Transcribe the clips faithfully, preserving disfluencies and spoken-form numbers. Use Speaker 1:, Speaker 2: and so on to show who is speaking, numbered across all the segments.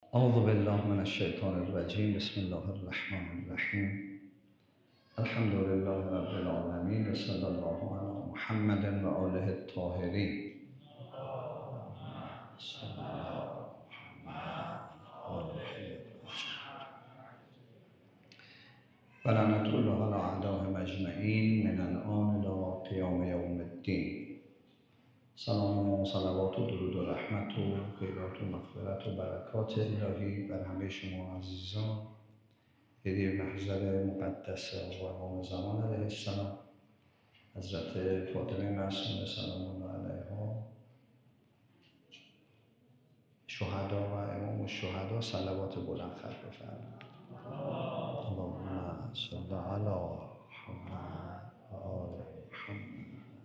Speaker 1: اعوذ بالله من الشیطان الرجیم. بسم الله الرحمن الرحیم. الحمد لله رب العالمین و صلی الله علی محمد و آله الطاهرین. و لعنة الله علی اعدائهم اجمعین من الآن الی قیام یوم الدین. سلام و صلوات و درود و رحمت و خیرات و مغفرت و برکات الهی بر همه شما عزیزان، هدیه محضر مقدس و امام زمان علیه السلام، حضرت فاطمه معصومه سلام الله علیها، شهدا و امام الشهدا، صلوات بلند خط بفرمایید. اللهم صل علی محمد و آل محمد.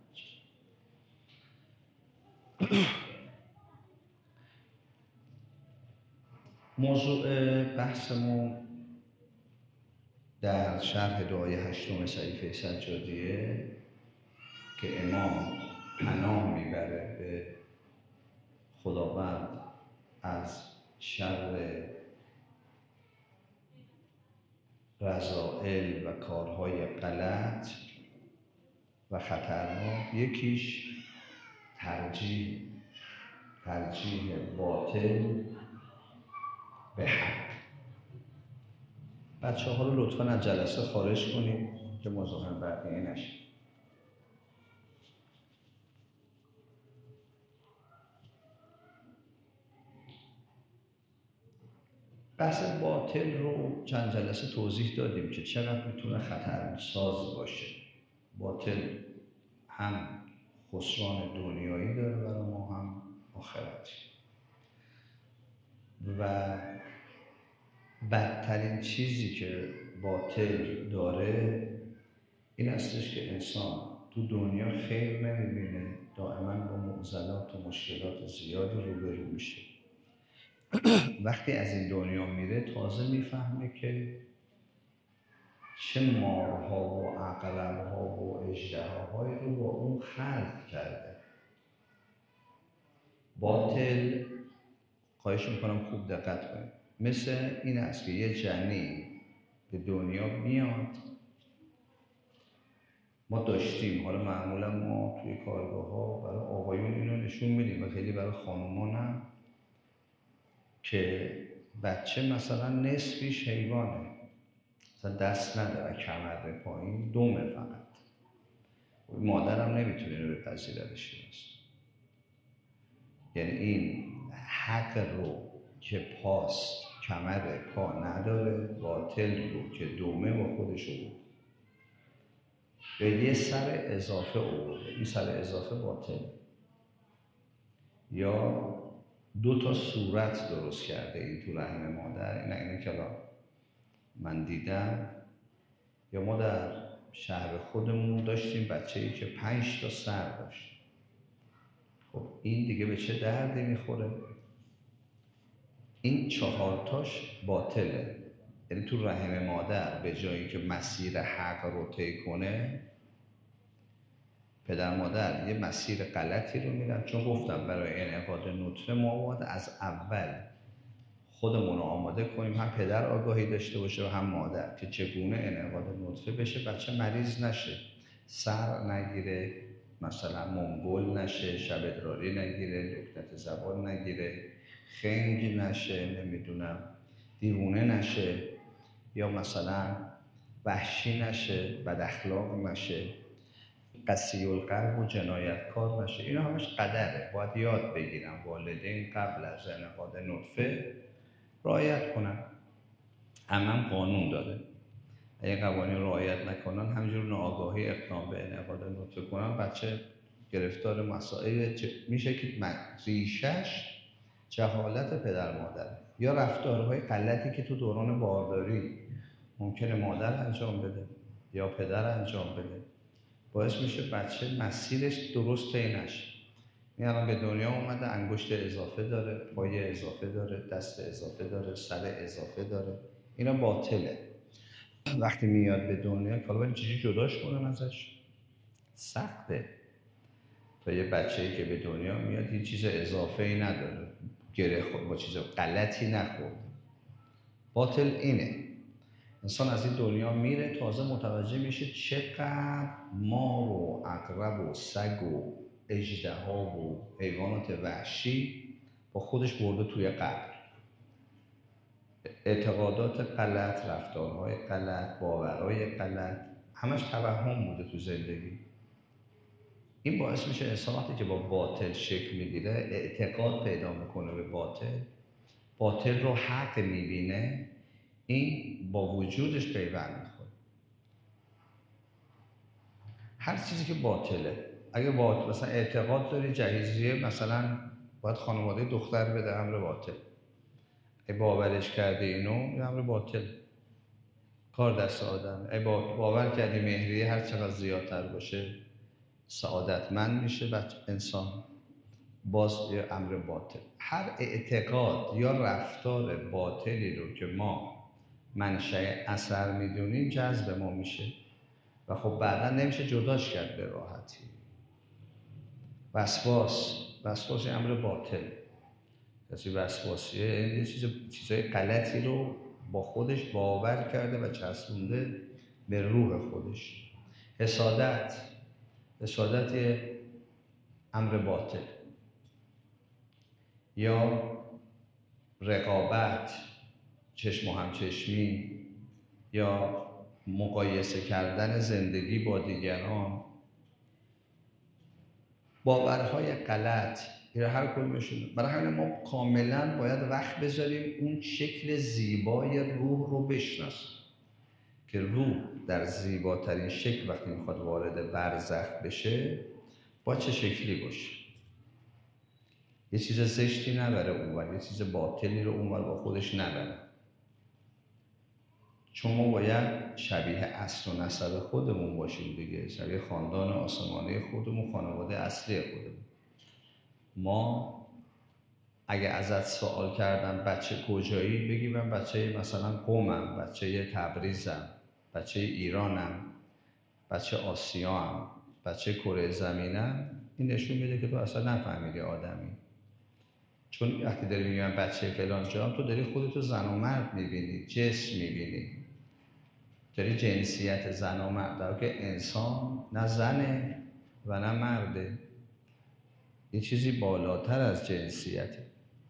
Speaker 1: موضوع بحثمون در شرح دعای هشتم صحیفه سجادیه که امام پناه میبره به خداوند از شر رذائل و کارهای غلط و خطرناک. یکیش ترجیح ترجیح باطل به حق. بچه ها رو لطفاً از جلسه خارج کنید که مزاحم بقیه نشید. بحث باطل رو چند جلسه توضیح دادیم که چقدر میتونه خطرساز باشه. باطل هم خسران دنیایی داره برای ما، هم آخرتی. و بدترین چیزی که باطل داره این هستش که انسان تو دنیا خیر نمیبینه، دائما با معضلات و مشکلات زیادی روبرو میشه. وقتی از این دنیا میره تازه میفهمه که چه مارها و عقرب‌ها و اژدهاهایی رو با اون خلق کرده. باطل، خواهش میکنم خوب دقت کنید، مثل این است که یه جنین به دنیا میاد. ما داشتیم، حالا معمولا ما توی کارگاه ها برای آقایون اینو نشون میدیم و خیلی برای خانومان هم، که بچه مثلا نصفیش حیوانه، مثلا دست نداره، کمر به پایین، دومه فقط. مادرم نمیتونه اینو بپذیردش. یعنی این حق رو که پاست، کمر پا نداره، باطل رو که دومه با خودش رو به یه سر اضافه آورده. این سر اضافه باطل. یا دو تا صورت درست کرده این تو رحم مادر. این اینه که من دیدم. یا ما در شهر خودمون داشتیم بچه‌ای که پنج تا سر داشت. خب این دیگه به چه دردی میخوره؟ این چهارتاش باطله. یعنی تو رحم مادر به جایی که مسیر حق رو طی کنه، پدر مادر یه مسیر غلطی رو میرن. چون گفتم برای انعقاد نطفه ما باید از اول خودمون رو آماده کنیم، هم پدر آگاهی داشته باشه و هم مادر، که چگونه انعقاد نطفه بشه، بچه مریض نشه، سر نگیره، مثلا منگول نشه، شب ادراری نگیره، لکنت زبان نگیره، خنگ نشه، نمیدونم دیوونه نشه، یا مثلا وحشی نشه، بد اخلاق نشه، قسی القلب و جنایتکار نشه. اینا همش قدره، باید یاد بگیرن والدین قبل از انعقاد نطفه رعایت کنن. هم قانون داره، اگه قوانین رعایت نکنن، همینجور ناآگاهی اقدام به انعقاد نطفه کنن، بچه گرفتار مسائل میشه که ریشش جهالت پدر مادر یا رفتارهای غلطی که تو دوران بارداری ممکنه مادر انجام بده یا پدر انجام بده، باعث میشه بچه مسیرش درست طی نشه. این الان به دنیا اومده، انگشت اضافه داره، پای اضافه داره، دست اضافه داره، سر اضافه داره. اینا باطله. وقتی میاد به دنیا، حالا ولی چجوری جداش کنن ازش؟ سخته. تا یه بچه‌ای که به دنیا میاد هیچ چیز اضافه‌ای نداره، گره خورد، با چیز غلطی نخورد. باطل اینه، انسان از این دنیا میره تازه متوجه میشه چقدر مار و عقرب و سگ و اژدها و حیوانات وحشی با خودش برده توی قبر. اعتقادات غلط، رفتارهای غلط، باورهای غلط، همش توهم بوده تو زندگی. این باعث میشه انسان وقتی که با باطل شکل میگیره، اعتقاد پیدا میکنه به باطل، باطل رو حق میبینه، این با وجودش پیوند میخوره. هر چیزی که باطله، اگه باطل مثلا اعتقاد داری جهیزیه مثلا باید خانواده دختر بده، امر باطل. اگه باورش کرده اینو، یه امر باطل، کار دست آدم. اگه باور کردی مهریه هر چقدر زیادتر باشه سعادتمند میشه بچه انسان، باز یه امر باطل. هر اعتقاد یا رفتار باطلی رو که ما منشأ اثر میدونیم جذب ما میشه و خب بعدا نمیشه جداش کرد به راحتی. وسواس، وسواس امر باطل. کسی وسواسیه یه چیز چیزای غلطی رو با خودش باور کرده و چسبونده به روح خودش. حسادت، حسادت یه امر باطل. یا رقابت، چشم و همچشمی، یا مقایسه کردن زندگی با دیگران، باورهای غلط، یا هر کدومشون. برای همین ما کاملا باید وقت بذاریم اون شکل زیبای روح رو بشناسیم که روح در زیباترین شکل وقتی میخواد وارد برزخ بشه با چه شکلی باشه. یه چیز زشتی نبره اونور، یه چیز باطلی رو اونور با خودش نبره، چون ما باید شبیه اصل و نسب خودمون باشیم دیگه، شبیه خاندان آسمانی خودمون، خانواده اصلی خودمون. ما اگه ازت سوال کردم بچه کجایی، بگی من بچه مثلا قومم، بچه تبریزم، بچه ایرانم، بچه آسیام، بچه کره زمینم، این نشون میده که تو اصلا نفهمیدی آدمی. چون وقتی داری میگی من بچه فلان جام، تو داری خودتو زن و مرد میبینی، جسم میبینی، داری جنسیت زن و مرد، در که انسان نه زنه و نه مرده، یه چیزی بالاتر از جنسیته.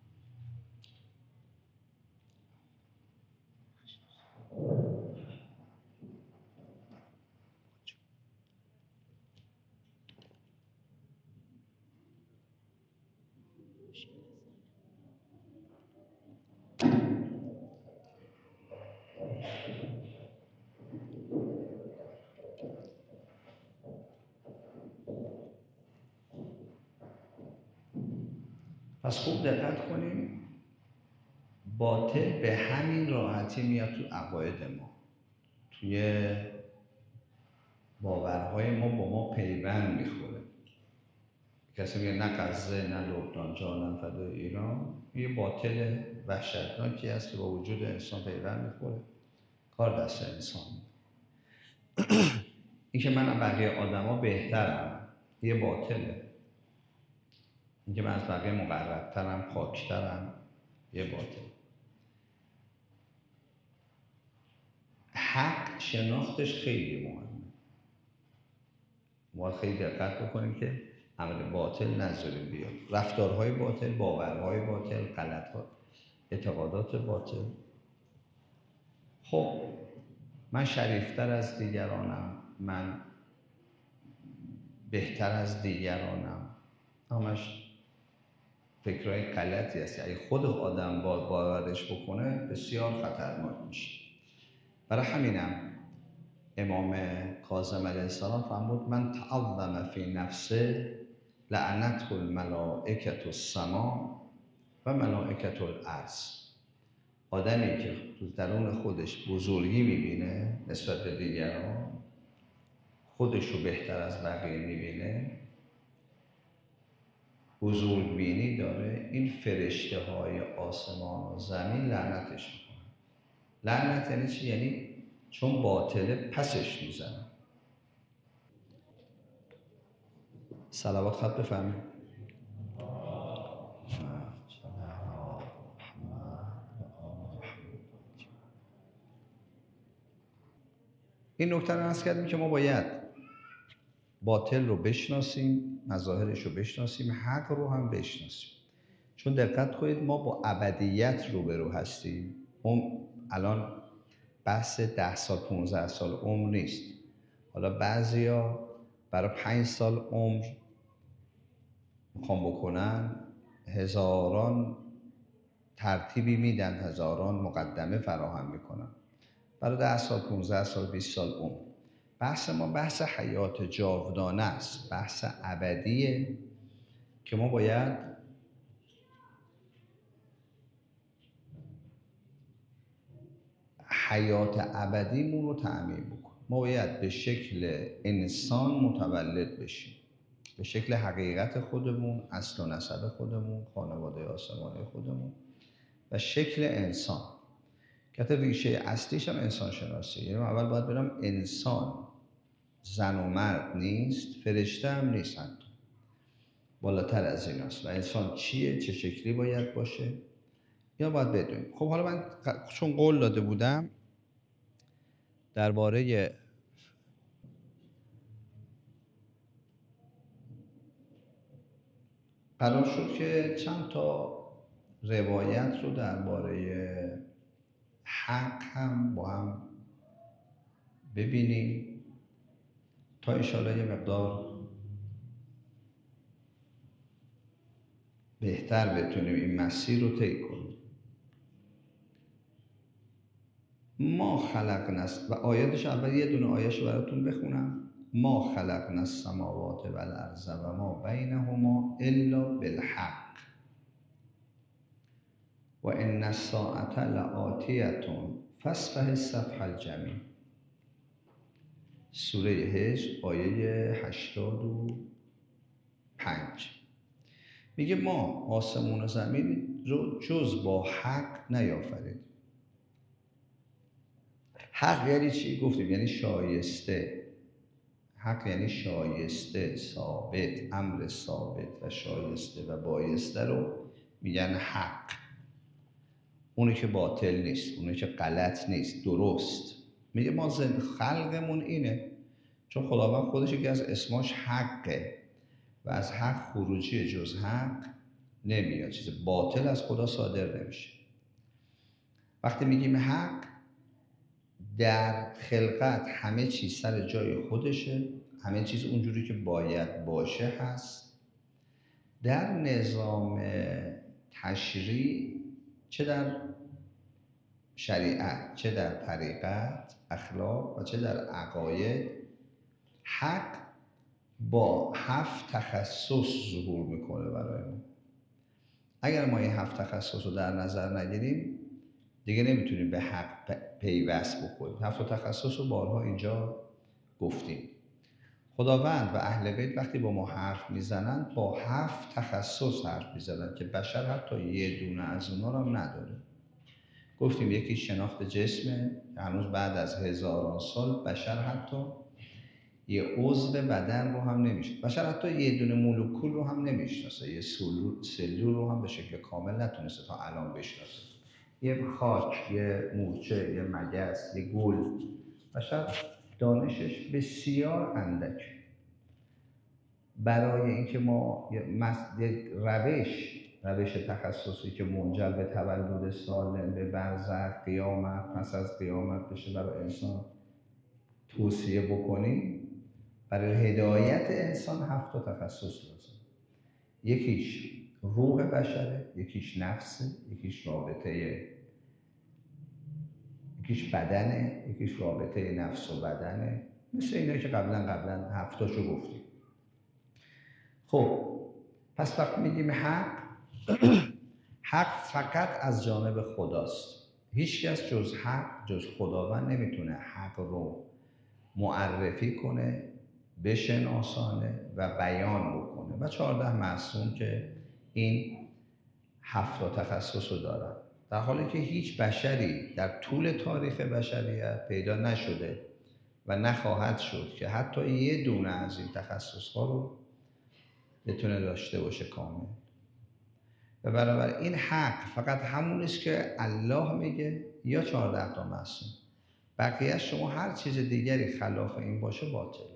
Speaker 1: پس خوب دقت کنیم، باطل به همین راحتی میاد تو عقاید ما، توی باورهای ما با ما پیوند میخوره. کسی میگه نه غزه نه لبنان جانم فدای ایران، یه باطل وحشتناکی است که با وجود انسان پیوند میخوره، کار دست انسان. این که من از بقیه آدما بهترم یه باطله، این که من از بقیه مقربترم، پاکترم، یه باطل. حق شناختش خیلی مهمه. ما خیلی دقت بکنیم که عمل باطل نذاریم بیاد، رفتارهای باطل، باورهای باطل، غلط‌ها، اعتقادات باطل. خب من شریفتر از دیگرانم، من بهتر از دیگرانم، همش فکرهای غلطی است. اگه خود آدم با باورش بکنه بسیار خطرناک میشه. برای همینم امام کاظم علیه السلام فرمود من تعظم فی نفسه لعنته الملائکة السما و ملائکة الارض. آدمی که تو درون خودش بزرگی میبینه نسبت به دیگران، خودش رو بهتر از بقیه میبینه، بزرگ بینی داره، این فرشته های آسمان و زمین لعنتش میکنن. لعنت یعنی چی؟ یعنی چون باطله پسش میزنن. صلوات خط بفرمایید. این نکته رو عرض کردیم که ما باید باطل رو بشناسیم، مظاهرش رو بشناسیم، حق رو هم بشناسیم. چون دقت کنید ما با ابدیت روبرو هستیم. اون الان بحث ده سال پونزده سال عمر نیست. حالا بعضیا برای پنج سال عمر میخوام بکنن، هزاران ترتیبی میدن، هزاران مقدمه فراهم میکنن برای ده سال پونزده سال بیست سال عمر. بحث ما بحث حیات جاودانه است، بحث ابدیه که ما باید حیات ابدیمون رو تأمین بکنیم. ما باید به شکل انسان متولد بشیم، به شکل حقیقت خودمون، اصل و نسب خودمون، خانواده آسمانی خودمون و شکل انسان که حتی ریشه اصلیش هم انسان شناسی. یعنی اول باید برم انسان زن و مرد نیست، فرشته هم نیست، حتی بالاتر از این است. و انسان چیه، چه شکلی باید باشه یا باید بدونیم. خب حالا من چون قول داده بودم درباره قرار شد که چند تا روایت رو درباره حق هم با هم ببینیم تا انشاءالله یه مقدار بهتر بتونیم این مسیر رو طی کنیم. ما خلقنا است و آیاتش اول یه دونه آیه‌اش براتون بخونم. ما خلقنا السماوات والارض و ما بینهما الا بالحق و ان الساعة لآتیة فاصفح الصفح الجمیل. سوره هجر آیه هشتاد و پنج میگه ما آسمون و زمین رو جز با حق نیافریدیم. حق یعنی چی؟ گفتیم یعنی شایسته. حق یعنی شایسته، ثابت، امر ثابت و شایسته و بایسته رو میگن حق. اونی که باطل نیست، اونی که غلط نیست، درست. میگه ما زن خلقمون اینه، چون خداوند خودش یکی از اسماش حقه و از حق خروجی جز حق نمیاد، چیز باطل از خدا صادر نمیشه. وقتی میگیم حق، در خلقت همه چیز سر جای خودشه، همه چیز اونجوری که باید باشه هست. در نظام تشریع، چه در شریعت، چه در طریقت، اخلاق و چه در عقاید، حق با هفت تخصص ظهور میکنه برای ما. اگر ما این هفت تخصص رو در نظر نگیریم دیگه نمیتونیم به حق پیوست بکنیم. هفت تخصص رو بارها اینجا گفتیم. خداوند و اهل بیت وقتی با ما حرف میزنن با هفت تخصص حرف میزنن که بشر حتی یه دونه از اونا رو هم نداره. گفتیم یکی شناخت جسمه که هنوز بعد از هزاران سال بشر حتی یه عضو بدن رو هم نمیشه، بشر حتی یه دونه مولکول رو هم نمیشناسه، یه سلول رو هم به شکل کامل نتونسته تا الان بشناسه. یه خاک، یه مورچه، یه مگس، یه گل، بشر دانشش بسیار اندک. برای اینکه ما یک روش روش تخصصی که منجر به تولد سالم، به برزخ، قیامت، پس از قیامت بشه برای انسان توصیه بکنیم، برای هدایت انسان هفت تا تخصص لازم. یکیش روح بشره، یکیش نفسه، یکیش رابطه، یکیش بدنه، یکیش رابطه نفس و بدنه، مثل اینا که قبلا قبلا هفتاشو گفتیم. خب پس وقتی میگیم حق، حق فقط از جانب خداست. هیچ کس جز حق، جز خداوند نمیتونه حق رو معرفی کنه، بشناسانه و بیان بکنه. و چهارده معصوم که این هفت تخصص رو دارن، در حالی که هیچ بشری در طول تاریخ بشریت پیدا نشده و نخواهد شد که حتی یه دونه از این تخصص‌ها رو بتونه داشته باشه کامل. و بنابراین این حق فقط همون است که الله میگه یا چهارده تا معصوم. بقیه شما هر چیز دیگری خلاف این باشه باطله.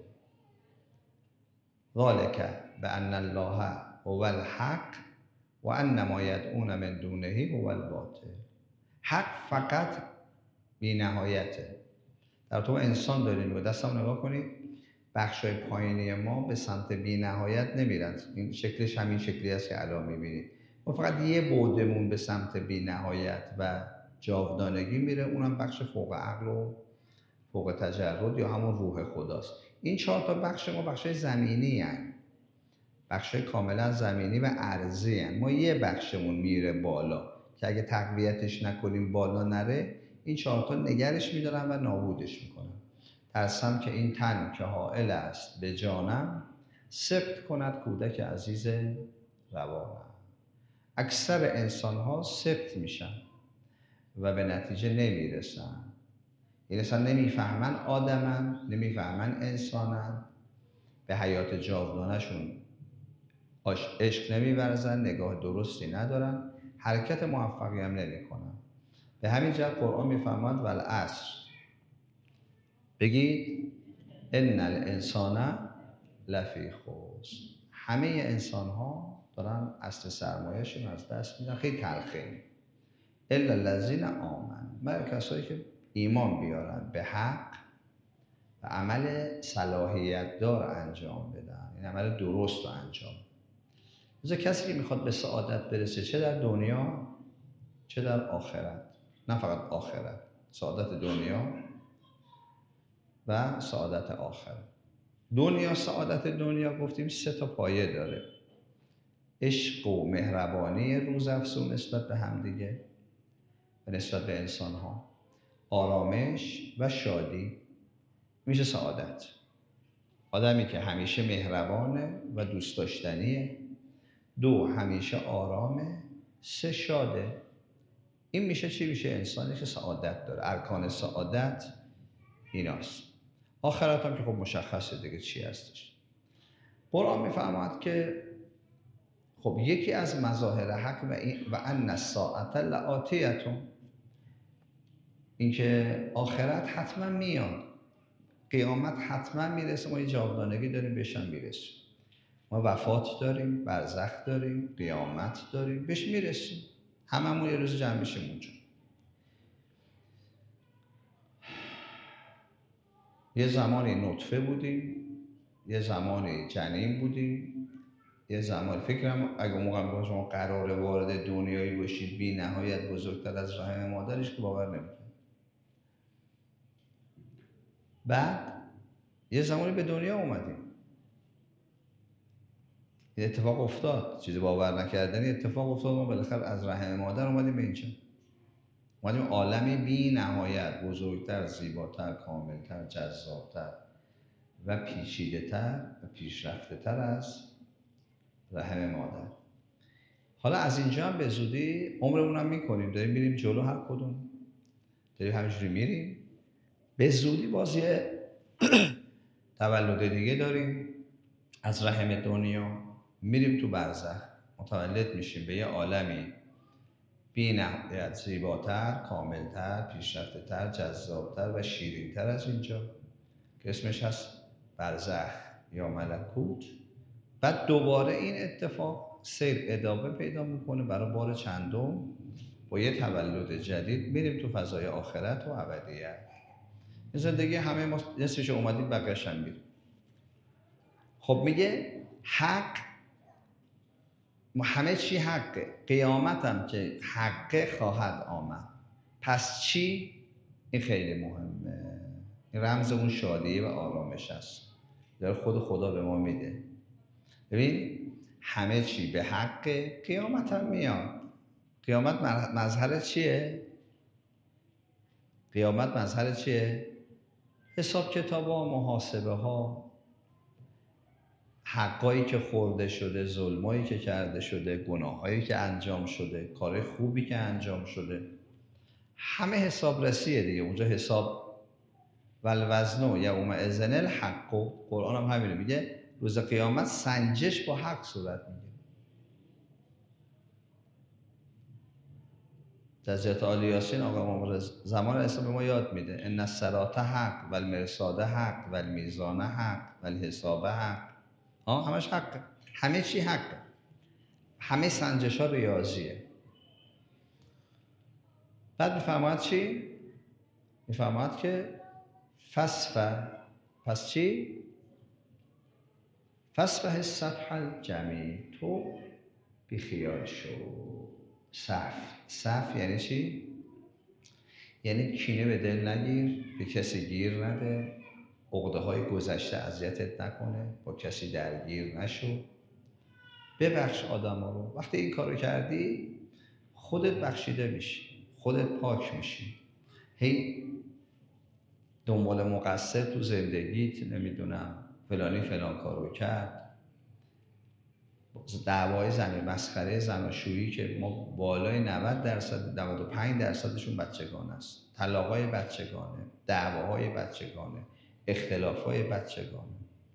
Speaker 1: ذالک بأن الله هو الحق و ان ما یدعون من دونه هو الباطل. حق فقط بی نهایته. در تو انسان داریم و دستم نگاه کنید، بخشای پایینی ما به سمت بی نهایت نمیرن. این شکلش همین شکلی است که الان میبینید. ما فقط یه بعدمون به سمت بی نهایت و جاودانگی میره، اونم بخش فوق عقل و فوق تجرد یا همون روح خداست. این چهار تا بخش ما بخشای زمینی هستند، بخشای کاملا زمینی و ارضی هستند. ما یه بخشمون میره بالا که اگه تقویتش نکنیم بالا نره، این چهار تا نگرش میدارن و نابودش میکنن. ترسم که این تن که حائل است به جانم، سقط کند کودک عزیز روانم. اکثر انسان ها سقط میشن و به نتیجه نمیرسن. این اصلا نمیفهمن آدمن، نمیفهمن انسانن، به حیات جاودانشون عشق نمیورزن، نگاه درستی ندارن، حرکت موفقی هم نمیکنن. به همین جهت قرآن میفرماید والعصر، بگید ان الانسان لفی خسر. همه انسان ها دارن اصل سرمایه‌شون از دست میدن. خیلی تلخه. الا الذین آمنوا، مگر کسایی که ایمان بیارن به حق و عمل صلاحیت دار انجام بدن، این عمل درست رو انجام بدن. مثل کسی که میخواد به سعادت برسه، چه در دنیا چه در آخرت، نه فقط آخرت، سعادت دنیا و سعادت آخرت. دنیا، سعادت دنیا گفتیم سه تا پایه داره: عشق و مهربانی روزافزون نسبت به همدیگه و نسبت به انسان ها، آرامش و شادی میشه سعادت. آدمی که همیشه مهربانه و دوست داشتنیه، دو همیشه آرامه، سه شاده. این میشه چی؟ میشه انسانی که سعادت داره. ارکان سعادت ایناست. آخرت هم که خب مشخصه دیگه چی هستش. قرآن میفرماید که خب یکی از مظاهر حق و, و ان الساعة لآتیة، این که آخرت حتما میاد، قیامت حتما میرسه، ما یه جاودانگی داریم بهش هم میرسیم. ما وفات داریم، برزخ داریم، قیامت داریم، بهش میرسیم. هممون یه روز جمع میشیم اونجا. یه زمانی نطفه بودیم، یه زمانی جنین بودیم، یه زمان فکرم اگه موقع میگم شما قراره وارد دنیایی باشید بی نهایت بزرگتر از رحم مادرش، که باور نمیکنه. بعد یه زمانی به دنیا اومدیم، این اتفاق افتاد، چیزی باور نکردنی اتفاق افتاد. ما بالاخره از رحم مادر اومدیم به اینجا، اومدیم عالمی بی نهایت بزرگتر، زیباتر، کاملتر، جذابتر و پیچیده‌تر و پیشرفته‌تر از رحم مادر. حالا از اینجا هم به زودی عمرمون هم میکنیم، داریم میریم جلو، هر کدوم داریم همینجوری میریم. به زودی باز یه تولد دیگه داریم، از رحم دنیا میریم تو برزخ، متولد میشیم به یه عالمی بی نهایت زیباتر، کاملتر، پیشرفته‌تر، جذابتر و شیرین‌تر از اینجا که اسمش هست برزخ یا ملکوت. بعد دوباره این اتفاق سیر ادامه پیدا میکنه برای بار چندم، با یه تولد جدید میریم تو فضای آخرت و ابدیت. این زندگی همه ما نصفش اومدیم، بقیه‌اش هم میریم. خب میگه حق، همه چی حقه، قیامت هم که حقه خواهد آمد. پس چی؟ این خیلی مهمه. این رمز اون شادی و آرامش است داره خود خدا به ما میده. ببین همه چی به حق، قیامت هم میاد. قیامت مظهر چیه؟ قیامت مظهر چیه؟ حساب کتاب ها، محاسبه ها، حقایی که خورده شده، ظلمایی که کرده شده، گناهایی که انجام شده، کار خوبی که انجام شده، همه حسابرسیه دیگه. اونجا حساب والوزن یومئذ الحق، قرآن هم همینه میگه، روز قیامت سنجش با حق صورت میگیره. جزیات آل یاسین آقا امام زمان اسلام به ما یاد میده ان الصراط حق و المرصاد حق و المیزان حق و الحساب حق. ها همش حقه، همه چی حقه، همه سنجش ها ریاضیه. بعد میفرماید چی؟ میفرماید که فصفه، پس چی؟ فصفه الصفح الجمیل، تو بیخیال شو. صف، صف یعنی چی؟ یعنی کینه به دل نگیر، به کسی گیر نده، عقده های گذشته اذیتت نکنه، با کسی درگیر نشو، ببخش آدم ها رو. وقتی این کارو کردی خودت بخشیده میشی، خودت پاک میشی. هی دنبال مقصر تو زندگیت، نمیدونم فلانی فلان کارو کرد، دعوای زن، مسخره زناشویی که ما بالای نود درصد نود و پنج درصدشون بچگانه است، طلاقای بچگانه، دعواهای بچگانه، اختلافای بچگانه.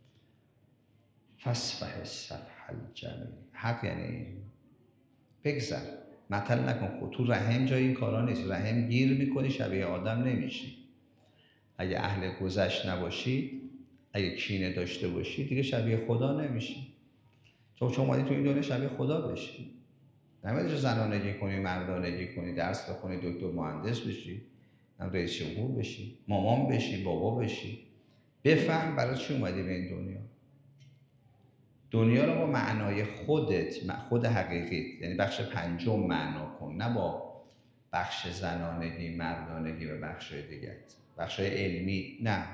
Speaker 1: فصفح الصفح الجمیل، حق یعنی بگذر، مطل نکن خود. تو رحم جای این کارا نیست، رحم گیر میکنی شبیه آدم نمیشی. اگه اهل گذشت نباشی، اگه کینه داشته باشی، دیگه شبیه خدا نمیشی. چون چون اومدی تو این دنیا شبیه خدا بشی، نمیدونی زنانگی کنی، مردانگی کنی، درس بخونی، دکتر مهندس بشی، رئیس جمهور بشی، مامان بشی، بابا بشی. بفهم برای چی اومدی به این دنیا. دنیا رو با معنای خودت، خود حقیقی، یعنی بخش پنجم معنا کن، نه با بخش زنانگی، مردانگی و بخشای دیگه، بخشای علمی. نه،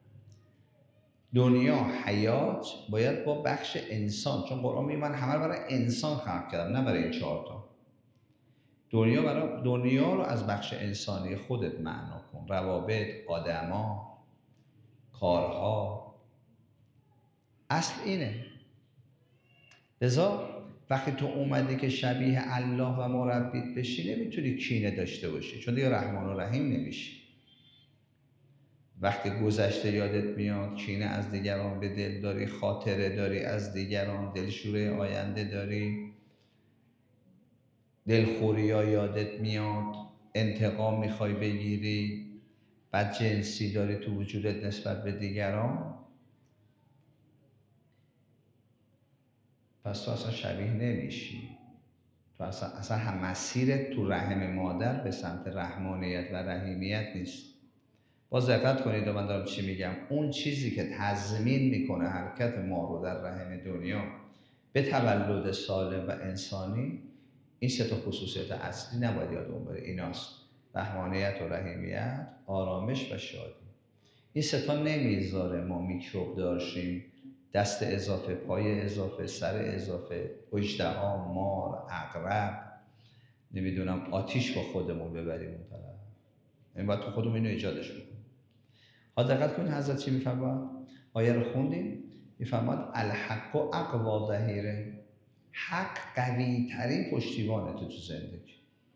Speaker 1: دنیا حیات باید با بخش انسان، چون قرآن میگه من همه رو برای انسان خلق کردم، نه برای این چهار تا. دنیا برای دنیا رو از بخش انسانی خودت معنا کن، روابط، آدما، کارها. اصل اینه. لذا وقتی تو اومدی که شبیه الله و مربیت بشی، نمیتونی کینه داشته باشی، چون دیگه رحمان و رحیم نمیشی. وقتی گذشته یادت میاد، کینه از دیگران به دل داری، خاطره داری از دیگران، دلشوره آینده داری، دلخوری ها یادت میاد، انتقام میخوای بگیری، بد جنسی داری تو وجودت نسبت به دیگران، پس تو اصلا شبیه نمیشی. تو اصلا, اصلا هم مسیرت تو رحم مادر به سمت رحمانیت و رحیمیت نیست. باز دقت کنید من دارم چی میگم. اون چیزی که تضمین میکنه حرکت ما رو در رحم دنیا به تولد سالم و انسانی، این سه تا خصوصیت اصلی نباید یادمون بره. ایناست: رحمانیت و رحیمیت، آرامش و شادی. این سه تا نمیذاره ما میکروب داشتیم، دست اضافه، پای اضافه، سر اضافه، اژدها، مار، عقرب، نمیدونم آتیش با خودمون ببریم اون طرف. این باید تو خودمون اینو ایجادش بکنیم. ها دقت کنید حضرت چی میفرماد؟ آیه رو خوندیم، میفرماد الحق و اقوا ظهیره، حق قوی ترین پشتیبانه تو تو زندگی.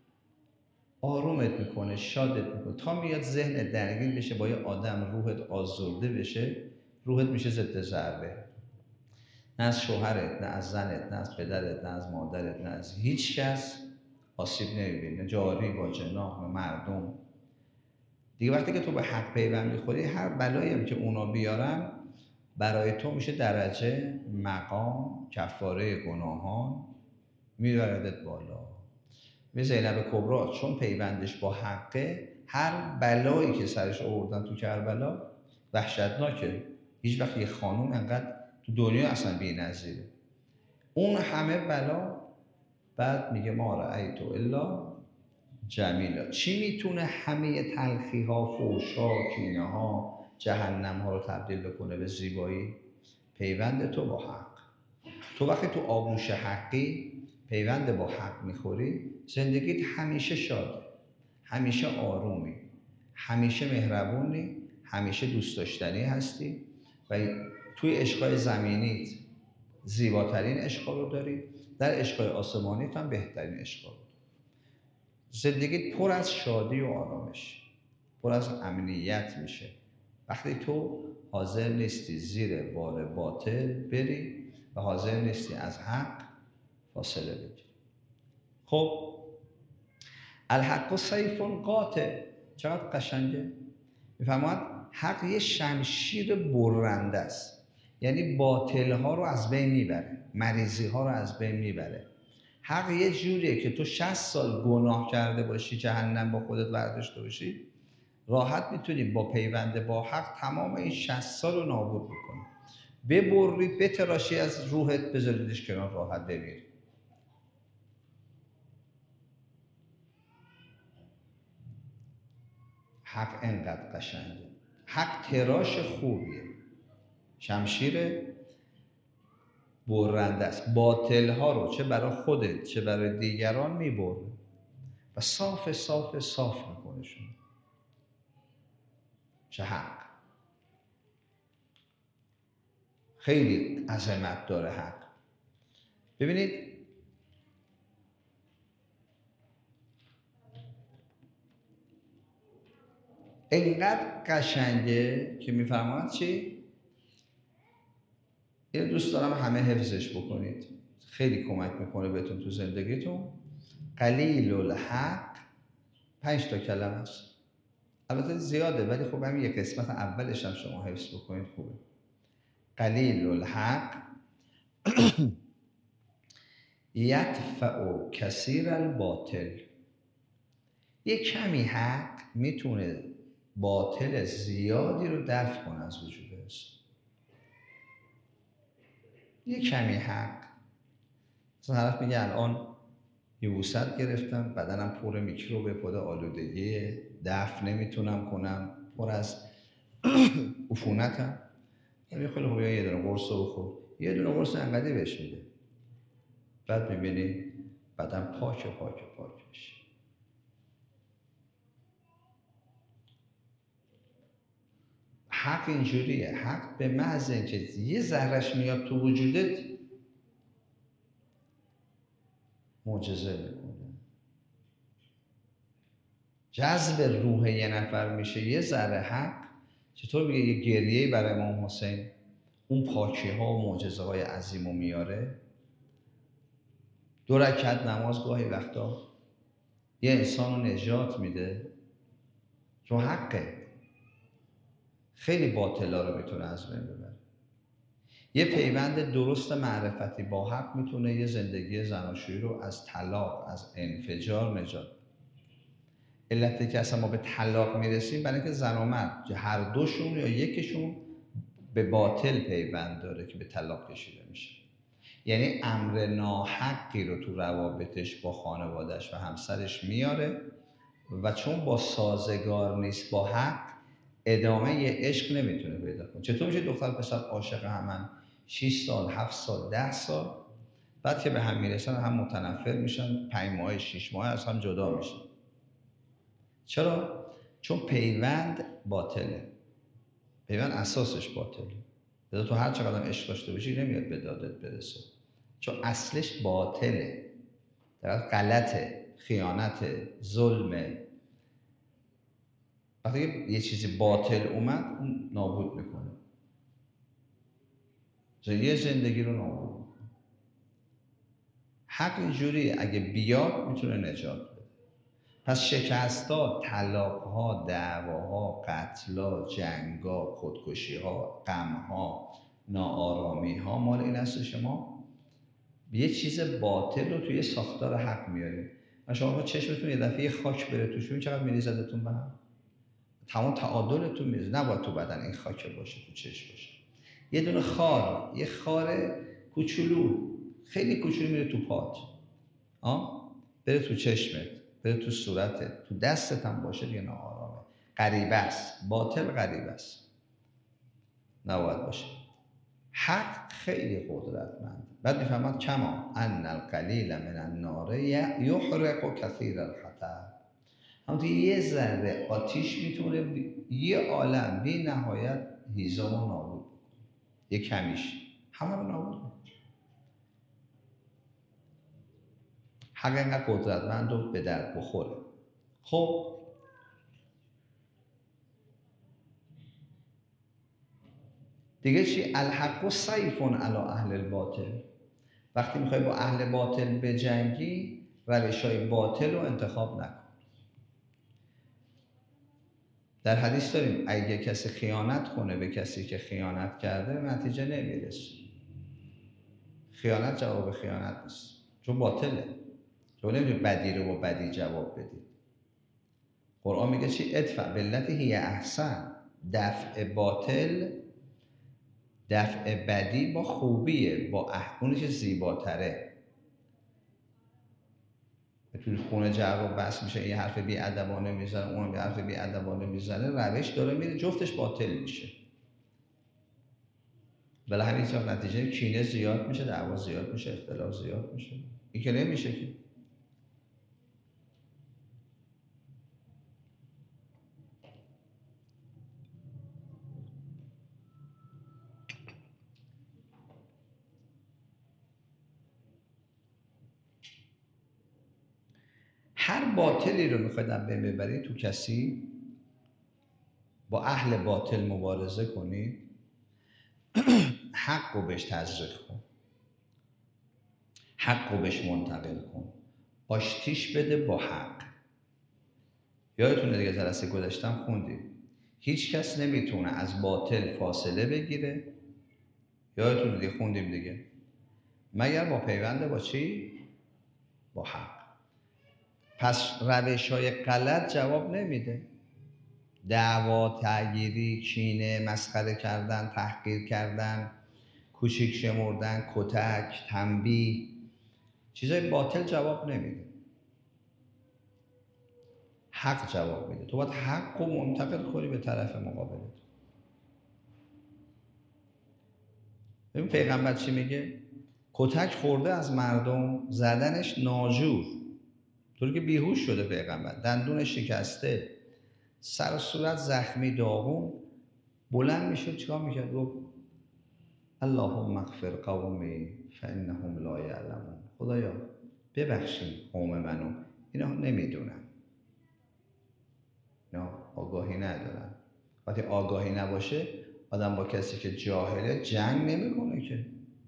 Speaker 1: آرومت میکنه، شادت میکنه، تا میاد ذهنت درگیر بشه با یه آدم، روحت آزرده بشه، روحت میشه ضد ضربه. نه از شوهرت، نه از زنت، نه از پدرت، نه از مادرت، نه از هیچ کس آسیب نمیبینه، جاری با جناح مردم. دیگه وقتی که تو به حق پیوند میخوری، هر بلایی هم که اونا بیارن برای تو میشه درجه، مقام، کفاره گناهان، میبردت بالا. به زینب کبرا چون پیوندش با حقه، هر بلایی که سرش آوردن تو کربلا وحشتناکه. هیچ وقت یه خانوم انقدر تو دنیا اصلا بی‌نظیره. اون همه بلا، بعد میگه ما رأیت الا جمیلا. چی میتونه همه تلخی ها، فحش ها، کینه ها، جهنم ها رو تبدیل بکنه به زیبایی؟ پیوند تو با حق. تو وقتی تو آغوش حقی، پیوند با حق میخوری، زندگیت همیشه شاده، همیشه آرومی، همیشه مهربونی، همیشه دوست داشتنی هستی و توی عشقای زمینیت زیباترین عشقا رو داری، در عشقای آسمانیت هم بهترین عشقا رو. زندگیت پر از شادی و آرامش، پر از امنیت میشه وقتی تو حاضر نیستی زیر بار باطل بری و حاضر نیستی از حق فاصله بگیری. خب الحق سیف قاطع. چقدر قشنگه. میفهمید حق یه شمشیر برنده است، یعنی باطل ها رو از بین میبره، مریضی ها رو از بین میبره. حق یه جوریه که تو شصت سال گناه کرده باشی، جهنم با خودت برداشته باشی، راحت میتونی با پیوند با حق تمام این شصت سال رو نابود بکنی، ببری بتراشی از روحت، بذاریدش کنار، راحت بمیری. حق انقدر قشنگه. حق تراش خوبیه، شمشیر برنده است، باطل ها رو چه برای خودت چه برای دیگران میبره و صاف صاف صاف میکنه شون. چه حق خیلی عظمت داره حق. ببینید اینقدر قشنگه که میفرماید چی؟ اینو دوست دارم همه حفظش بکنید، خیلی کمک میکنه بهتون تو زندگیتون. قلیل الحق پنج تا کلمه است، البته زیاده ولی خب همین یک قسمت اولش هم شما حفظ بکنید خوبه. قلیل الحق یدفع کثیر الباطل. یک کمی حق میتونه باطل زیادی رو دفع کنه از وجود انسان. یک کمی حق. مثلا طرف میگه الان یبوست گرفتم، بدنم پر میکروب، پر آلودگی، دفع نمیتونم کنم، پر از عفونتم. خیلی خوب یه دونه قرص رو بخور، یه دونه قرص انقدی بهش میده، بعد میبینی بدن پاک پاک پاک میشه. حق اینجوریه. حق به محض اینکه یه ذرهش میاد تو وجودت معجزه میکنه، جذب روح یه نفر میشه. یه ذره حق چطور میگه یه گریه‌ای برای امام حسین، اون پاکی ها و معجزه های عظیم رو میاره. دو رکعت نماز گاهی وقتا یه انسان رو نجات میده چون حقه. خیلی باطلا رو میتونه از بین ببره. یه پیوند درست معرفتی با حق میتونه یه زندگی زناشویی رو از طلاق، از انفجار نجات بده. علتی که اصلا ما به طلاق میرسیم برای اینکه زن و مرد هر دوشون یا یکیشون به باطل پیوند داره که به طلاق کشیده میشه. یعنی امر ناحقی رو تو روابطش با خانوادهش و همسرش میاره و چون با سازگار نیست با حق، ادامه یه عشق نمیتونه پیدا کنه. چطور میشه دختر پسر عاشق همن شش سال، هفت سال، ده سال، بعد که به هم میرسن هم متنفر میشن، پنج ماه، شش ماه از هم جدا میشن؟ چرا؟ چون پیوند باطله. پیوند اساسش باطله. بذار تو هر چقدر عشق داشته باشی نمیاد به دادت برسه، چون اصلش باطله، در غلطه، خیانته، ظلمه. وقتی یه چیزی باطل اومد اون نابود میکنه، یه زندگی رو نابود میکنه. حق اینجوریه، اگه بیاد میتونه نجات بده. پس شکست‌ها، طلاق‌ها، دعواها، قتل‌ها، جنگ‌ها، خودکشی‌ها، غم‌ها، ناآرامی‌ها مال این است شما یه چیز باطل رو توی ساختار حق میارید. و شما چشمتون یه دفعه خاک بره توش، ببین چقدر میریزدتون به هم، تمام تعادلتون میریزه. نباید تو بدن این خاک باشه، تو چشم باشه. یه دونه خار، یه خار کوچولو، خیلی کوچولو میره تو پات، آه بره تو چشمت، بره تو صورتت، تو دستت هم باشه دیگه ناآرامه. غریبه است، باطل غریبه است، نباید باشه. حق خیلی قدرتمند. بعد میفهمد کما ان القلیل من النار یحرق کثیر الحطب. همونطور یه ذره آتیش میتونه یه عالم بی نهایت هیزم رو نابود بکنه، یه کمیش همه رو نابود بکنه. حق اینقدر قدرتمند رو به درد بخوره. خب دیگه چی؟ الحق سیف علی اهل الباطل. وقتی میخوای با اهل باطل بجنگی، روش‌های باطل رو انتخاب نکن. در حدیث داریم اگه کسی خیانت کنه به کسی که خیانت کرده نتیجه نمیرسه. خیانت جواب خیانت نیست، چون باطله. چون نمیتونی بدی رو با بدی جواب بدی. قرآن میگه چی؟ ادفع بالتی هی احسن. دفع باطل، دفع بدی با خوبیه، با احکامش زیباتره. توی خونه جر و بحث میشه، یه حرف بی ادبانه میزنه، اون یه حرف بی ادبانه میزنه، روش داره میره، جفتش باطل میشه. بله همین طور نتیجه کینه زیاد میشه، دعوا زیاد میشه، اختلاف زیاد میشه. این که نمیشه که. هر باطلی رو میخواید از بین ببرید تو کسی، با اهل باطل مبارزه کنید، حق رو بهش تزریق کن، حق رو بهش منتقل کن، آشتیش بده با حق. یادتونه دیگه جلسه گذاشتم خوندیم هیچ کس نمیتونه از باطل فاصله بگیره، یادتونه دیگه خوندیم دیگه، مگر با پیوند با چی؟ با حق. پس روش های غلط جواب نمیده. دعوا، تغییری، کینه، مسخره کردن، تحقیر کردن، کوچیک شمردن، کتک، تنبیه، چیزای باطل جواب نمیده. حق جواب میده. تو باید حق رو منتقل کنی به طرف مقابلت. ببین پیغمبر چی میگه؟ کتک خورده از مردم، زدنش ناجور، طوری که بیهوش شده پیغمبر، دندونش شکسته، سر و صورت زخمی، داغون، بلند میشد چیکار میکرد؟ گفت اللهم اغفر قومی فانهم لا یعلمون. خدایا ببخشید قوم منو، اینا نمیدونن، اینا آگاهی ندارن. وقتی آگاهی نباشه آدم با کسی که جاهله جنگ نمیکنه که.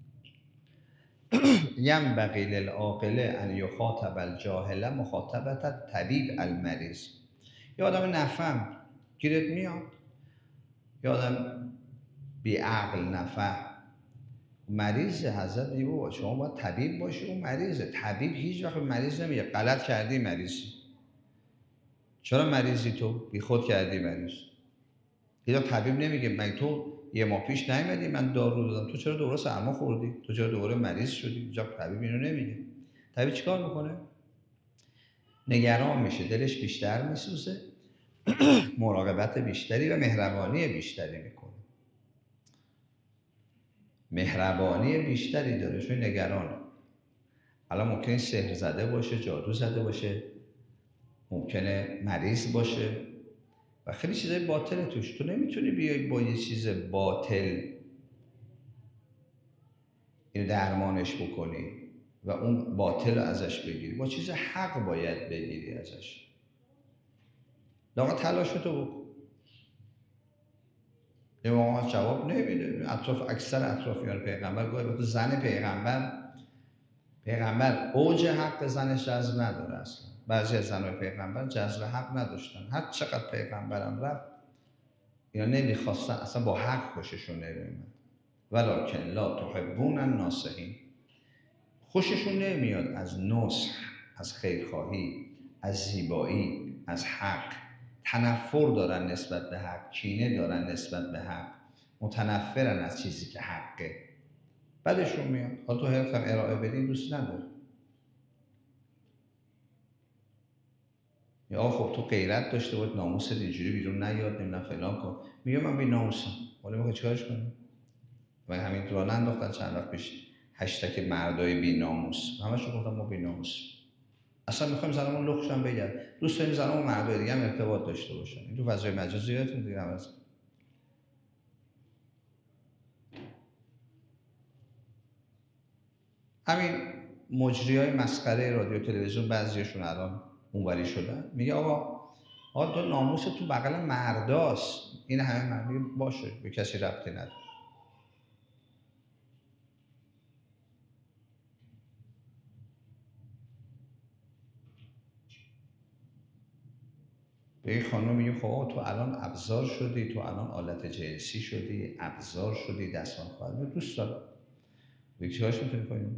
Speaker 1: ینبغی للعاقل ان یخاطب الجاهل مخاطبة الطبیب المریض. یه آدم نفهم گیرت میاد، یه آدم بی عقل نفهم مریضه. حضرت میگه شما باید طبیب باشی، اون مریضه. طبیب هیچ وقت مریض نمیگه غلط کردی مریضی. چرا مریضی تو؟ بی خود کردی مریض. یه طبیب نمیگه مگه تو یه ماه پیش نیومدی من دارو دادم، تو چرا دوباره سرما خوردی؟ تو چرا دوباره مریض شدی؟ اینجا طبیب اینو نمیگه. طبیب چیکار میکنه؟ نگران میشه، دلش بیشتر میسوزه، مراقبت بیشتری و مهربانی بیشتری میکنه. مهربانی بیشتری داره چون نگرانه. الان ممکنه سحر زده باشه، جادو زده باشه، ممکنه مریض باشه و خیلی چیزای باطل توش. تو نمیتونی بیای با یه چیز باطل اینو درمانش بکنی و اون باطل ازش بگیری. با چیز حق باید بگیری ازش. لاغا تلاشتو بکن. امام جواب نمیده. اطراف اکثر اطرافیان پیغمبر گاهی وقتا زن پیغمبر پیغمبر اوج حق زنش جذب نداره اصلا. بعضی از زنهای پیغمبر جذب حق نداشتن. هر چقدر پیغمبرم رفت اینا نمیخواستن، اصلا با حق خوششون نمیومد. ولکن لا تحبون الناصحین. خوششون نمیاد از نصح، از خیرخواهی، از زیبایی، از حق. تنفر دارن نسبت به حق، کینه دارن نسبت به حق، متنفرن از چیزی که حقه، بعدشون میاد. حالا تو حرف هم ارائه بدی دوست نداره. یا خب تو غیرت داشته باید، ناموست اینجوری بیرون نیاد، نمیدونم فلان کن. میگه من بی ناموسم. ولی میخوای چیکارش کنی؟ و همین تو ننداختن چند وقت پیش هشتگ مردای بی ناموس، همشون گفتن ما بی ناموس. اصلا میخوایم زنمون لخش هم بگن، دوست داریم زنمون مردای دیگه هم ارتباط داشته باشن. این تو فضای مجازی یادتون دیگه هم هست. همین مجریای مسخره رادیو تلویزیون بعضیشون الان اونوری شدن. میگه آقا آقا تو ناموس تو بغل مرداست، این همه مرد. میگه باشه به کسی ربطی نداره. به این خانم میگیم خب تو الان ابزار شدی، تو الان آلت جنسی شدی، ابزار شدی، دستان خواهد دوست دارم. دیگه چیکارش میتونی کنی؟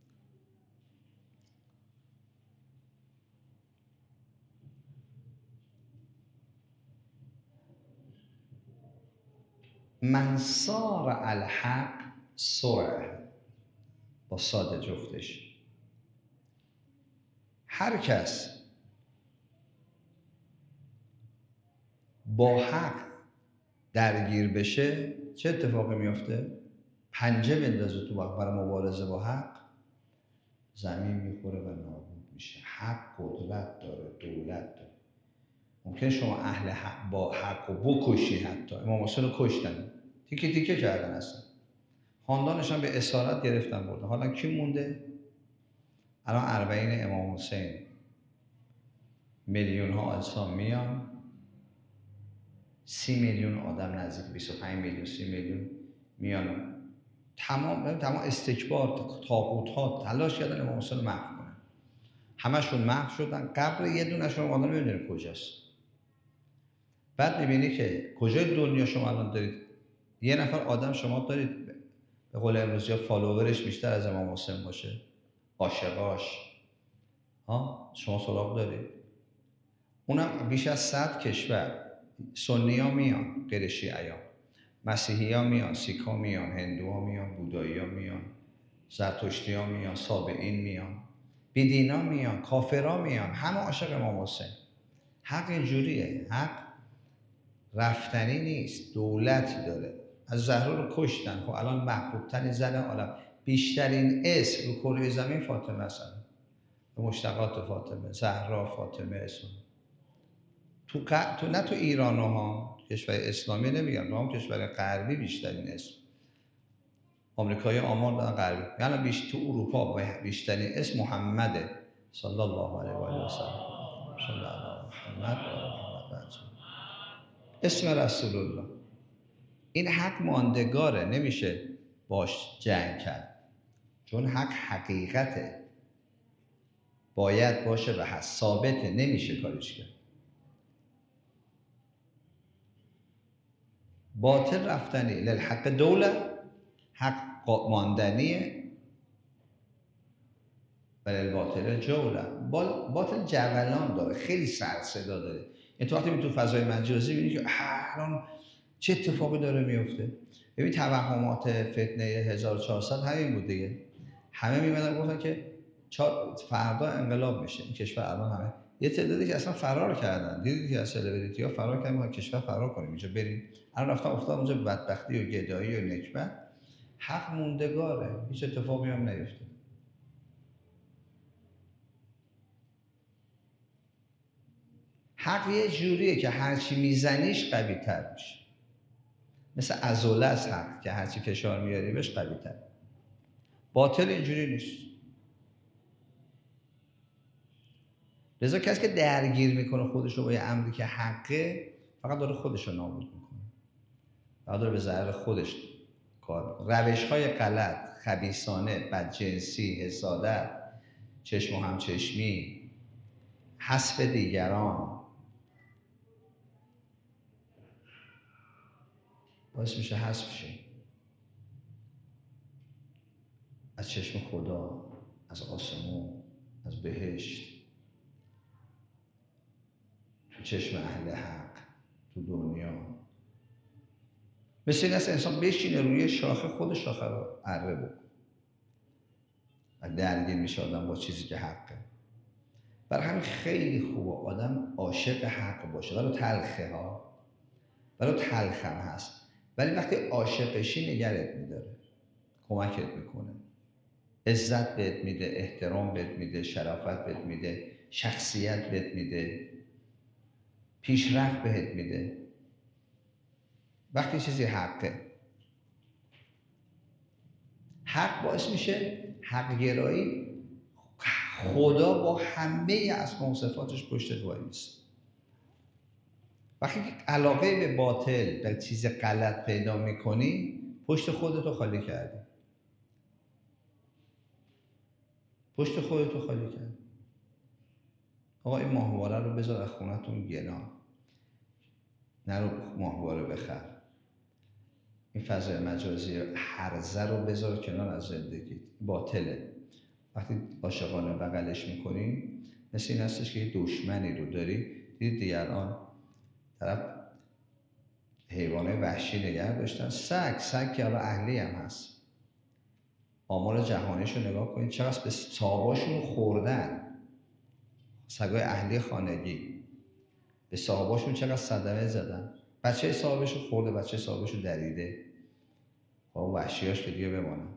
Speaker 1: من صار الحق سرعه، با ساده جفتش. هر کس با حق درگیر بشه چه اتفاقی میفته؟ پنجه بندازه تو وقت برای مبارزه با حق، زمین میخوره و نابود میشه. حق قدرت داره، دولت داره. ممکنه شما اهل حق با حق رو بکشی، حتی امام حسین رو کشتن، تیکه تیکه کردن، اصلا خاندانش هم به اسارت گرفتن بردن. حالا کی مونده؟ الان اربعین امام حسین میلیون ها انسان میان، سی میلیون آدم، نزدیک بیست و پنج میلیون سی میلیون میان، تمام تمام استکبار طاغوت ها تلاش کردن امام حسین رو محو کنن، همشون محو شدن. قبر یه دونه شما آدم نمیدونه کجاست. بعد میبینی که کجای دنیا شما الان دارید یه نفر آدم شما دارید به قول امروزی ها فالوورش بیشتر از امام حسین باشه، عاشقاش ها شما سراغ دارید؟ اونم بیش از صد کشور. سنی ها میان، غیر شیعیان، مسیحی ها میان، سیک ها میان، هندو ها میان، بودایی ها میان، زرتشتی ها میان، سابعین میان، بیدین ها میان، کافر ها میان، همه عاشق امام حسین. حق اینجوریه، حق رفتنی نیست، دولتی داره. از زهرا رو کشتن، خب الان محبوب ترین زن عالم، بیشترین اسم رو کره زمین فاطمه است. مشتقات فاطمه، زهرا، فاطمه اسم. تو, ق... تو نه تو ایران ها، کشور اسلامی نمیگم، تو هم کشور غربی بیشترین اسم. آمریکایی آمار دادن غربی، یعنی بیش تو اروپا بیشترین اسم محمده صلی الله علیه و آله و سلم. صلی الله علیه محمد و آل محمد. اسم رسول الله. این حق ماندگاره، نمیشه باش جنگ کرد، چون حق حقیقته، باید باشه و هست، ثابته، نمیشه کارش کرد. باطل رفتنی، للحق دوله، حق ماندنیه، ولی الباطل جوله. باطل جولان داره، خیلی سر صدا داره. این تو وقتی می تو فضای مجازی میبینی که الان چه اتفاقی داره میفته. ببین توهمات فتنه هزار و چهارصد همین بود دیگه. همه میمدن گفتن که فردا انقلاب میشه این کشور. الان همه یه تعدادی که اصلا فرار کردن، دیدید که از سلبریتی ها فرار کردن، ما کشور فرار کنیم اینجا بریم، الان رفتن افتاد اونجا بدبختی و گدایی و نکبت. حق موندگاره، هیچ اتفاقی هم نیفته. حق یه جوریه که هرچی میزنیش قوی تر میشه، مثل عضله است حق که هرچی فشار میاری بهش قوی تر. باطل اینجوری نیست. لذا کسی که درگیر میکنه خودش رو با یه امری که حقه، فقط داره خودش رو نابود میکنه، فقط داره به ضرر خودش کار میکنه. روش های غلط، خبیثانه، بدجنسی، حسادت، چشم و همچشمی، حسب دیگران باعث میشه حذف شه از چشم خدا، از آسمون، از بهشت، تو چشم اهل حق، تو دنیا. مثل این است انسان بشینه روی شاخه، خود شاخه رو اره بکن و درگیر میشه آدم با چیزی که حقه. برای همین خیلی خوبه آدم عاشق حق باشه. برای تلخه ها، برای تلخ هم هست، ولی وقتی عاشقشی نگرت میداره، کمکت میکنه، عزت بهت میده، احترام بهت میده، شرافت بهت میده، شخصیت بهت میده، پیشرفت بهت میده. وقتی چیزی حقه، حق باعث میشه حق گرایی، خدا با همه اسما و صفاتش پشت وای میسته. وقتی علاقه به باطل، به چیز غلط پیدا میکنی، پشت خودتو خالی کردی، پشت خودتو خالی کردی. آقا این ماهواره رو بذار از خونتون گنا، نرو ماهواره بخر. این فضای مجازی هرزه رو بذار کنار از زندگی، باطله. وقتی عاشقانه بغلش میکنی مثل این هستش که یه دشمنی رو داری. دید دیگه الان طرف حیوانات وحشی نگه داشتن، سگ سگ که الان اهلی هم هست. آمار جهانیش رو نگاه کنید چقدر به صاحباشون خوردن. سگای اهلی خانگی به صاحباشون چقدر صدمه زدن. بچه صاحبشو خورده، بچه صاحبشو دریده. با اون وحشیاش که دیگه بمانن.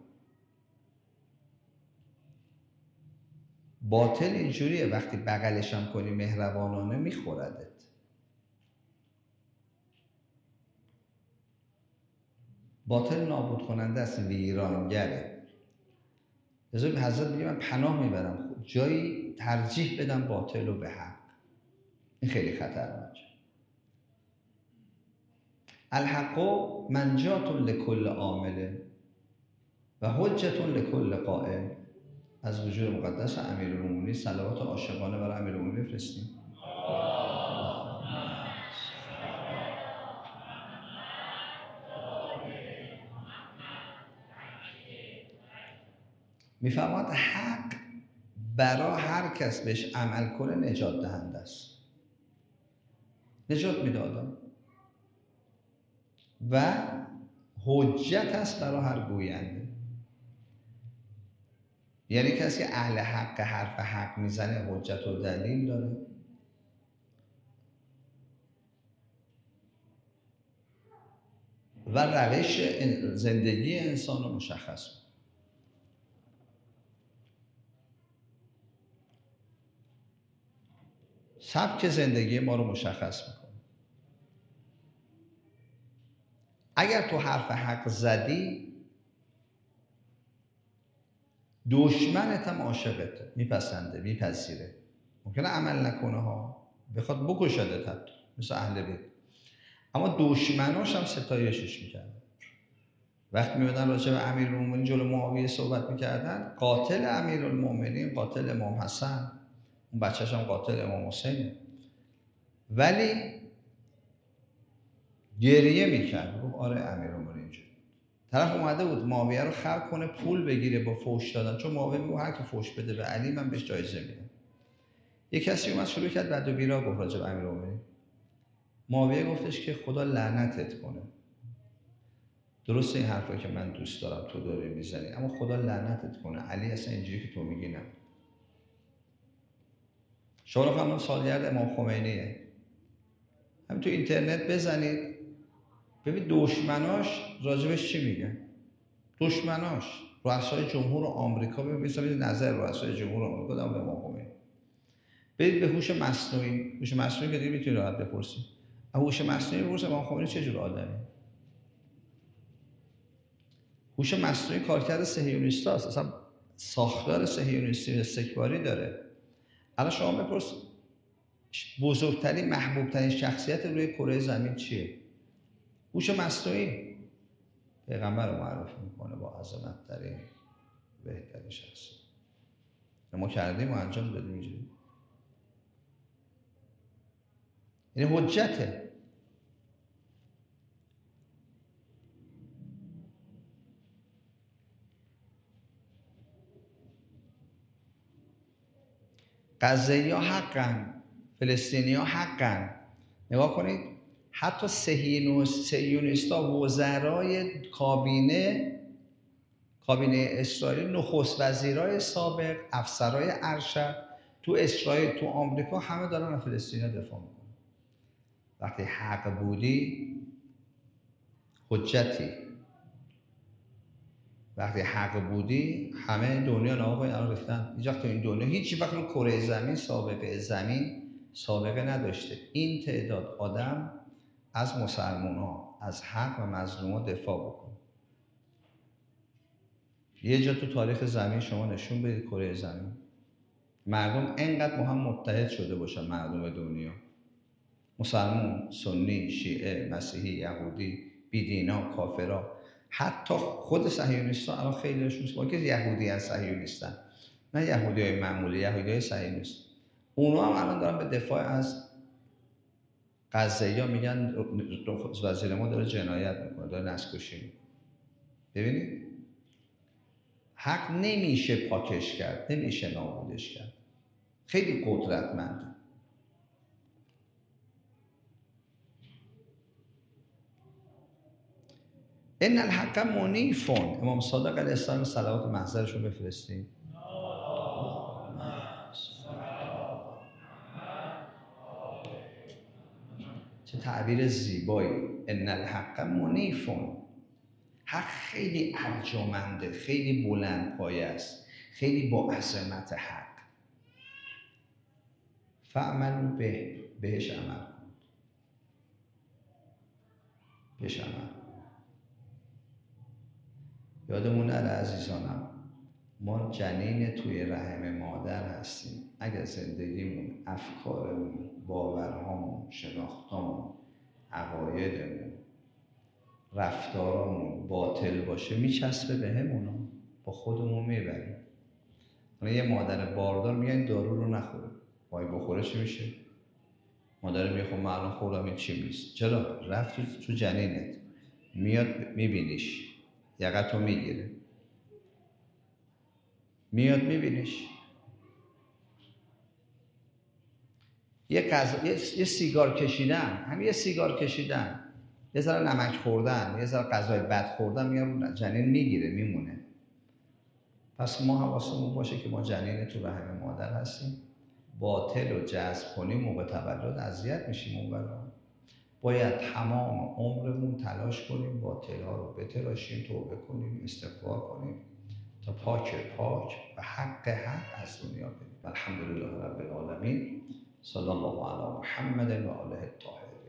Speaker 1: باطل اینجوریه، وقتی بغلشم کنی مهربانانه میخوردت. باطل نابود کننده است، ویرانگره. لذا حضرت میگه من پناه میبرم جایی ترجیح بدم باطل رو به حق. این خیلی خطرناکه. الحق منجات لکل عامل و حجت لکل قائل. از وجود مقدس امیرالمومنین صلوات عاشقانه برای امیرالمومنین بفرستیم. میفرماد حق برای هر کس بهش عمل کنه نجات دهنده است، نجات میده آدم، و حجت است برای هر گوینده. یعنی کسی که اهل حق حرف حق میزنه حجت و دلیل داره. و روش زندگی انسان رو مشخص کنه. سبک زندگی ما رو مشخص میکنه. اگر تو حرف حق زدی دشمنت هم عاشقته، میپسنده، میپذیره. ممکنه عمل نکنه ها، بخواد بکشدت حتی، مثل اهل بیت، اما دشمناش هم ستایشش میکردن. وقتی میادن راجع به امیرالمومنین جلو معاویه صحبت میکردن، قاتل امیرالمومنین قاتل امام حسن، اون بچه‌ش هم قاتل امام حسینه، ولی گریه میکرد. گفت آره امیرالمومنین اینجوری. طرف اومده بود معاویه رو خر کنه پول بگیره با فحش دادن، چون معاویه میگه هر کی فحش بده به علی من بهش جایزه میدم. یک کسی اومد شروع کرد بد و بیرا گفت راجع به امیرالمومنین. معاویه گفتش که خدا لعنتت کنه. درسته این حرفایی که من دوست دارم تو داری میزنی، اما خدا لعنتت کنه، علی اصلا اینجوری که تو میگی نه. شما فرمان سالگرد امام خمینیه، همین تو اینترنت بزنید ببین دشمناش راجبش چی میگن. دشمناش رؤسای جمهور آمریکا، ببینید نظر رؤسای جمهور آمریکا در مورد امام خمینی. برید به هوش مصنوعی، هوش مصنوعی که دیگه میتونید راحت بپرسید. هوش مصنوعی بپرسید امام خمینی چه جور آدمی. هوش مصنوعی کارکرد صهیونیستاست، اصلا ساختار صهیونیستی استکباری داره. الان شما بپرس بزرگترین محبوبترین شخصیت روی کره زمین چیه؟ هوش مصنوعی. پیغمبر رو معرفی میکنه با عظمت ترین بهترین شخصیت. ما کردیم و انجام دادیم اینجوری. یعنی حجته. غزه‌ای ها حقن، فلسطینی ها حقن. نگاه کنید حتی صهیونیستا وزرای کابینه کابینه اسرائیل، نخست وزیرای سابق، افسرای ارشد تو اسرائیل، تو آمریکا، همه دارن از فلسطین دفاع میکنن. وقتی حق بودی حجتی، وقتی حق بودی همه دنیا ناقای الان ریختن. هیچ وقت تو این دنیا هیچ وقت رو کره زمین سابقه زمین سابقه نداشته این تعداد آدم از مسلمان‌ها از حق و مظلوم‌ها دفاع بکن. یه جا تو تاریخ زمین شما نشون بدید کره زمین مردم اینقدر با هم متحد شده باشن، مردم دنیا، مسلمان، سنی، شیعه، مسیحی، یهودی، بیدینا، کافرا، حتی خود صهیونیستان الان خیلیشون با که یهودی هستن صهیونیستن، نه یهودیای معمولی، یهودیای صهیونیست، اونا هم الان دارن به دفاع از قضایی ها میگن وزیر ما داره جنایت میکنه، داره نسل‌کشی میکنه. ببینید حق نمیشه پاکش کرد، نمیشه نابودش کرد، خیلی قدرتمنده. ان الحق منیفون. امام صادق علیه السلام صلوات محضرش رو بفرستیم. چه تعبیر زیبایی. ان الحق منیفون. حق خیلی ارجمنده، خیلی بلند پایه است، خیلی با عظمت حق. فعملوا به، بهش عمل کن، بهش عمل کن. یادمون نره عزیزانم، ما جنین توی رحم مادر هستیم. اگر زندگیمون، افکارمون، باورهامون، شناختامون، عقایدمون، رفتارمون باطل باشه میچسبه به همونو، با خودمون میبریم. یه مادر باردار میگه این دارو رو نخوره، وای بخوره چی میشه؟ مادر میگه خب من الان خوردم این چی نیست. چرا؟ رفت تو جنینت، میاد میبینیش، یقتو میگیره، میاد میبینیش. یه غذا، یه سیگار کشیدن، هم یه سیگار کشیدن، یه ذره نمک خوردن، یه ذره غذای بد خوردن، میاد جنین میگیره، میمونه. پس ما حواسمون باشه که ما جنین تو رحم مادر هستیم. باطل رو جذب کنیم موقع تولد اذیت میشیم اون برا. باید تمام عمرمون تلاش کنیم باطل ها رو بتراشیم، توبه کنیم، استغفار کنیم تا پاک پاک و حق حق از دنیا بریم. الحمدلله رب العالمین. صلی الله علی محمد و آله الطاهرین.